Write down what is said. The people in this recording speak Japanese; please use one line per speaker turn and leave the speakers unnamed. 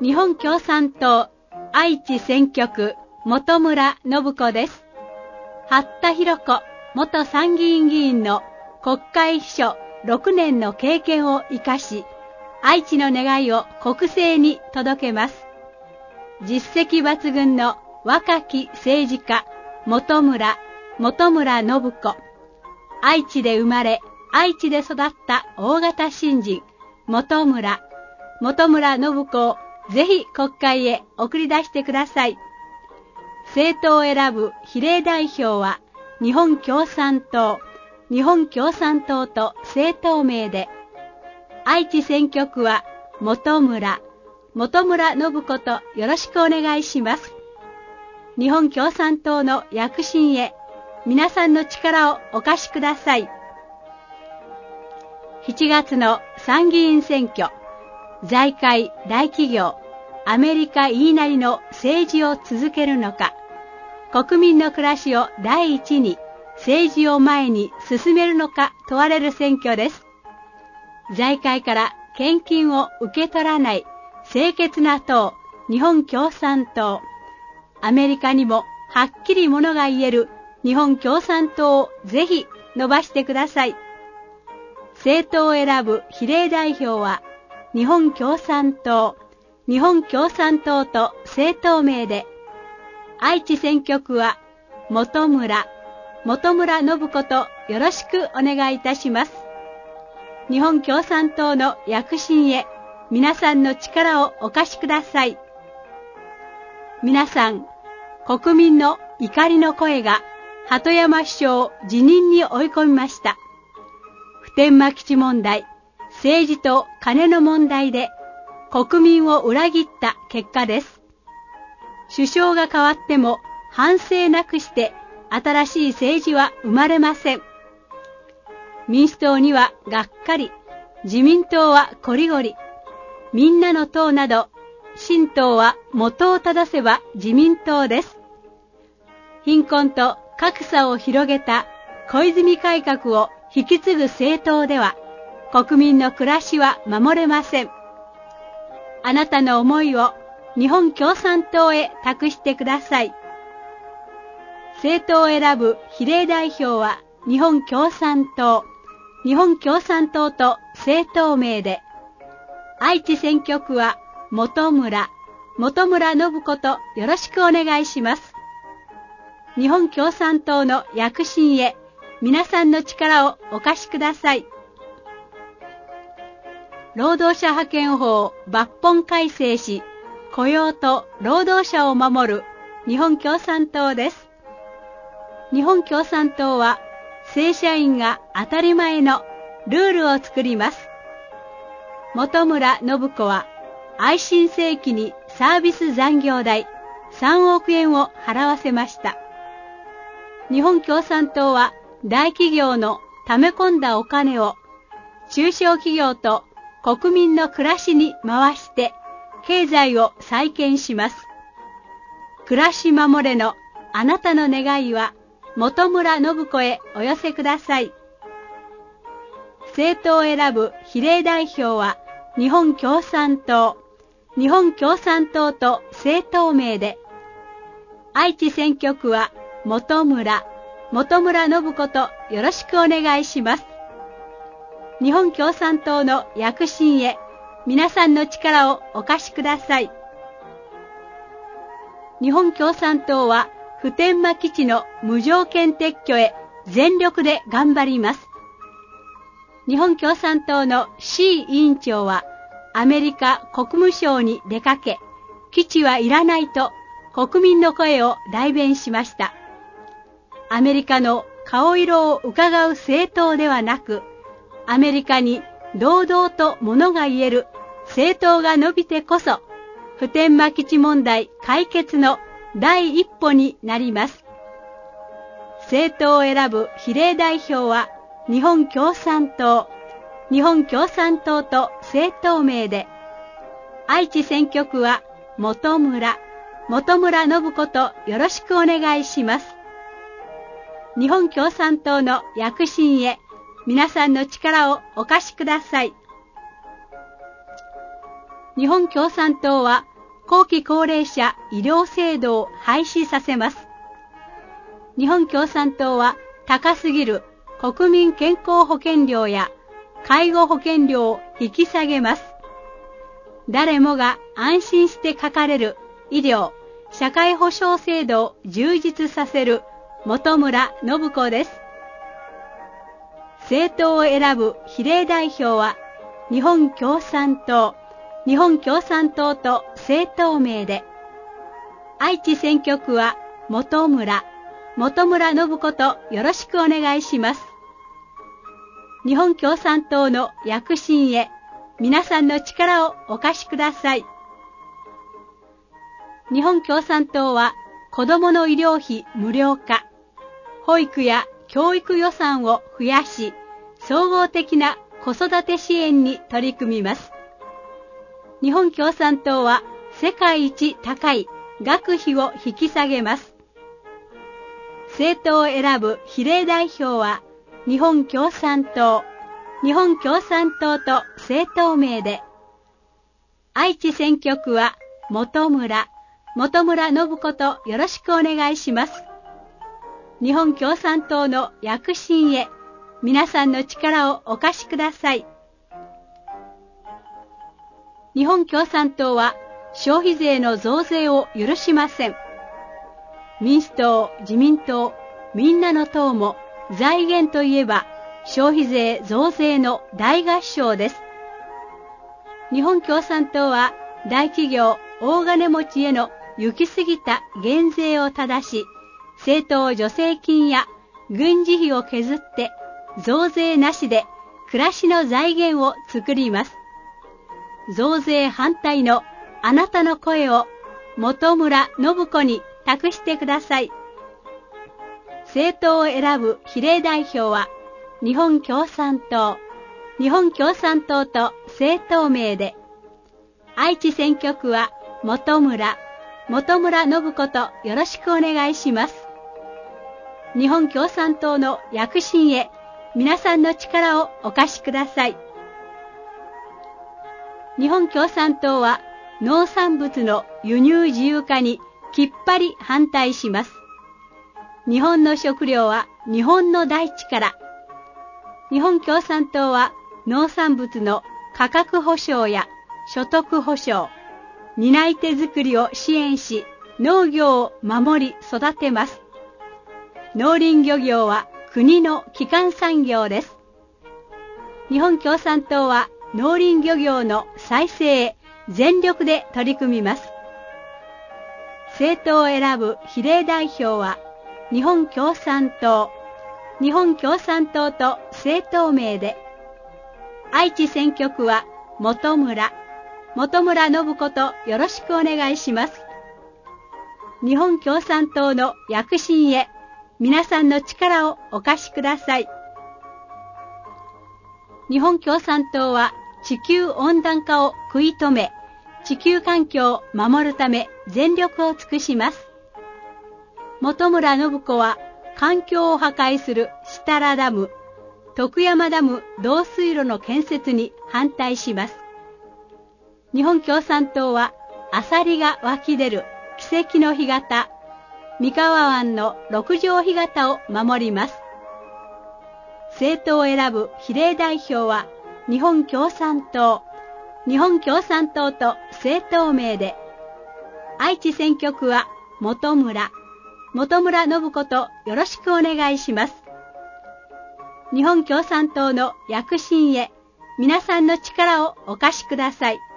日本共産党愛知選挙区本村信子です。八田寛子元参議院議員の国会秘書6年の経験を生かし、愛知の願いを国政に届けます。実績抜群の若き政治家本村信子。愛知で生まれ、愛知で育った大型新人本村信子をぜひ国会へ送り出してください。政党を選ぶ比例代表は日本共産党と政党名で、愛知選挙区は本村信子とよろしくお願いします。日本共産党の躍進へ皆さんの力をお貸しください。7月の参議院選挙、財界大企業アメリカ言いなりの政治を続けるのか、国民の暮らしを第一に政治を前に進めるのか問われる選挙です。財界から献金を受け取らない清潔な党日本共産党、アメリカにもはっきりものが言える日本共産党をぜひ伸ばしてください。政党を選ぶ比例代表は日本共産党と政党名で、愛知選挙区は本村信子とよろしくお願いいたします。日本共産党の躍進へ皆さんの力をお貸しください。皆さん、国民の怒りの声が鳩山首相を辞任に追い込みました。普天間基地問題、政治と金の問題で国民を裏切った結果です。首相が変わっても反省なくして新しい政治は生まれません。民主党にはがっかり、自民党はこりごり、みんなの党など新党は元を正せば自民党です。貧困と格差を広げた小泉改革を引き継ぐ政党では国民の暮らしは守れません。あなたの思いを日本共産党へ託してください。政党を選ぶ比例代表は日本共産党と政党名で、愛知選挙区は本村信子とよろしくお願いします。日本共産党の躍進へ皆さんの力をお貸しください。労働者派遣法抜本改正し、雇用と労働者を守る日本共産党です。日本共産党は正社員が当たり前のルールを作ります。本村信子は愛新世紀にサービス残業代3億円を払わせました。日本共産党は大企業の溜め込んだお金を中小企業と国民の暮らしに回して経済を再建します。暮らし守れのあなたの願いは本村信子へお寄せください。政党を選ぶ比例代表は日本共産党と政党名で、愛知選挙区は本村信子とよろしくお願いします。日本共産党の躍進へ皆さんの力をお貸しください。日本共産党は普天間基地の無条件撤去へ全力で頑張ります。日本共産党の C 委員長はアメリカ国務省に出かけ、基地はいらないと国民の声を代弁しました。アメリカの顔色を伺う政党ではなく、アメリカに堂々と物が言える政党が伸びてこそ、普天間基地問題解決の第一歩になります。政党を選ぶ比例代表は日本共産党と政党名で、愛知選挙区は本村信子とよろしくお願いします。日本共産党の躍進へ皆さんの力をお貸しください。日本共産党は後期高齢者医療制度を廃止させます。日本共産党は高すぎる国民健康保険料や介護保険料を引き下げます。誰もが安心してかかれる医療・社会保障制度を充実させる本村信子です。政党を選ぶ比例代表は日本共産党と政党名で、愛知選挙区は本村信子とよろしくお願いします。日本共産党の躍進へ皆さんの力をお貸しください。日本共産党は子どもの医療費無料化、保育や教育予算を増やし、総合的な子育て支援に取り組みます。日本共産党は世界一高い学費を引き下げます。政党を選ぶ比例代表は日本共産党と政党名で、愛知選挙区は本村信子とよろしくお願いします。日本共産党の躍進へ皆さんの力をお貸しください。日本共産党は消費税の増税を許しません。民主党、自民党、みんなの党も財源といえば消費税増税の大合唱です。日本共産党は大企業、大金持ちへの行き過ぎた減税を正し、政党助成金や軍事費を削って増税なしで暮らしの財源を作ります。増税反対のあなたの声を本村信子に託してください。政党を選ぶ比例代表は日本共産党と政党名で、愛知選挙区は本村信子とよろしくお願いします。日本共産党の躍進へ皆さんの力をお貸しください。日本共産党は農産物の輸入自由化にきっぱり反対します。日本の食料は日本の大地から。日本共産党は農産物の価格保障や所得保障、担い手づくりを支援し、農業を守り育てます。農林漁業は国の基幹産業です。日本共産党は農林漁業の再生へ全力で取り組みます。政党を選ぶ比例代表は日本共産党と政党名で、愛知選挙区は本村信子とよろしくお願いします。日本共産党の躍進へ皆さんの力をお貸しください。日本共産党は地球温暖化を食い止め、地球環境を守るため全力を尽くします。本村信子は環境を破壊する設楽ダム、徳山ダム導水路の建設に反対します。日本共産党はアサリが湧き出る奇跡の干潟、三河湾の六条干潟を守ります。政党を選ぶ比例代表は日本共産党と政党名で、愛知選挙区は本村信子とよろしくお願いします。日本共産党の躍進へ皆さんの力をお貸しください。